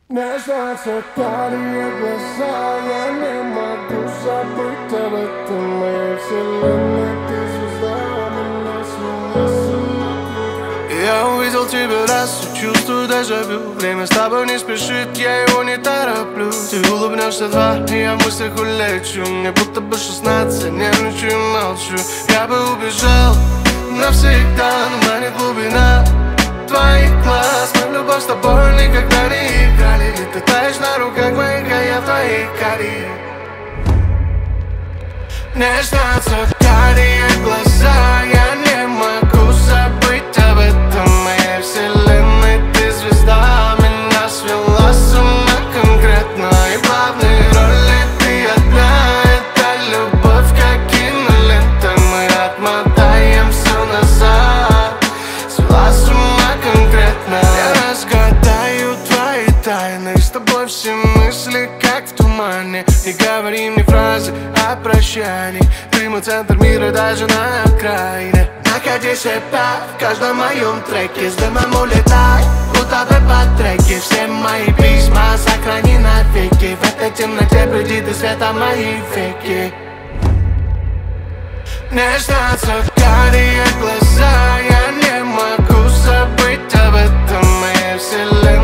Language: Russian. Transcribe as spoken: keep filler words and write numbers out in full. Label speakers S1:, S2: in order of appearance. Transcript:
S1: Мне снятся карие глаза, я не могу забыть об этом. Моей вселенной ты звезда, меня свела с ума. Я увидел тебя раз и чувствую дежавю. Время с тобой не спешит, я его не тороплю. Ты улыбнешься два, и я в мыслях улечу. Мне будто бы шестнадцать, нервничаю и молчу. Я бы убежал навсегда, но манит глубина твоих глаз. Мы в любовь с тобой никогда не играли. И ты таешь на руках моих, а я в твоих карие. Мне снятся карие глаза, я не могу забыть об этом. Моей вселенной ты звезда, меня свела с ума конкретно. И главные роли ты одна, это любовь как кинолента. Мы отмотаем все назад, свела с ума конкретно. Я разгадаю твои тайны, с тобой все мысли как в тумане. Не говори мне фразы о прощании, ты мой центр мира даже на окраине. Находи себя в каждом моем треке, с дымом улетай, утопай под треки. Все мои письма сохрани навеки, в этой темноте приди ты света мои веки. Мне снятся карие глаза, я не могу забыть об этом. Моей вселенной